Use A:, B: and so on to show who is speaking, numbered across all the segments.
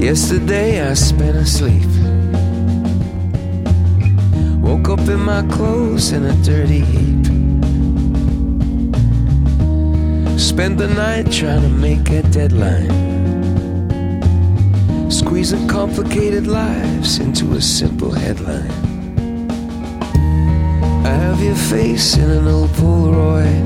A: Yesterday I spent asleep. Woke up in my clothes in a dirty heap. Spent the night trying to make a deadline, squeezing complicated lives into a simple headline. I have your face in an old Polaroid,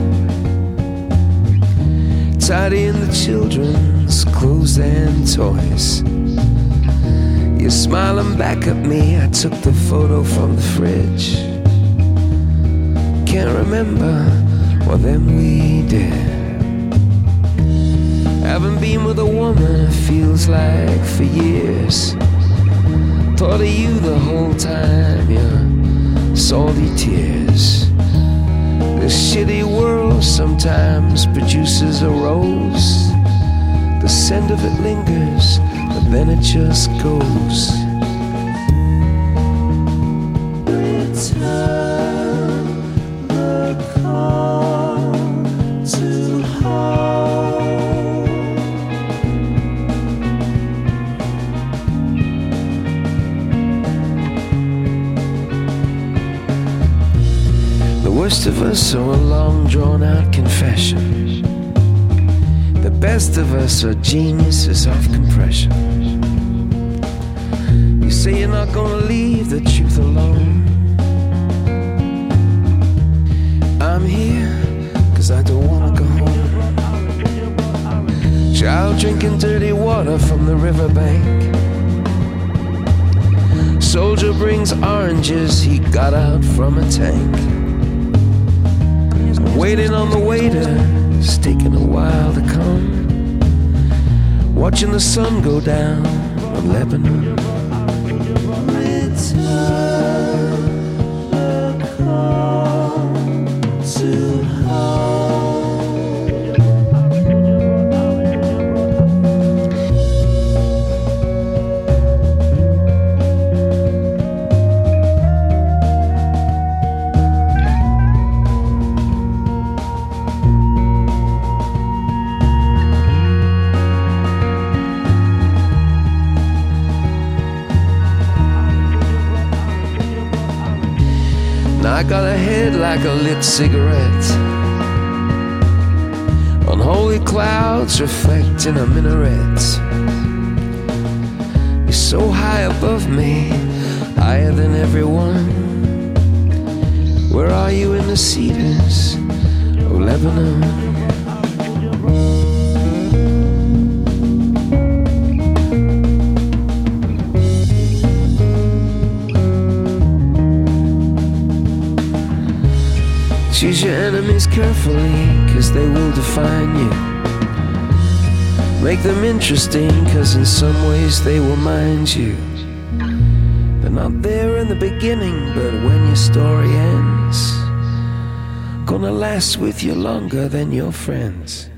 A: tidying the children's clothes and toys. You're smiling back at me. I took the photo from the fridge. Can't remember what then we did. Haven't been with a woman, it feels like for years. Thought of you the whole time, your salty tears. This shitty world sometimes produces a rose. The scent of it lingers, but then it just goes. Return the call to home. The worst of us are a long drawn out confession. The best of us are geniuses of compression. You say you're not gonna leave the truth alone. I'm here cause I don't wanna go home. Child drinking dirty water from the riverbank. Soldier brings oranges he got out from a tank. I'm waiting on the waiter, it's taking a while to come. Watching the sun go down on Lebanon. Return the call to home. Now I got a head like a lit cigarette. Unholy clouds reflect in a minaret. You're so high above me, higher than everyone. Where are you in the cedars of Lebanon? Choose your enemies carefully, cause they will define you. Make them interesting, cause in some ways they will mind you. They're not there in the beginning, but when your story ends, gonna last with you longer than your friends.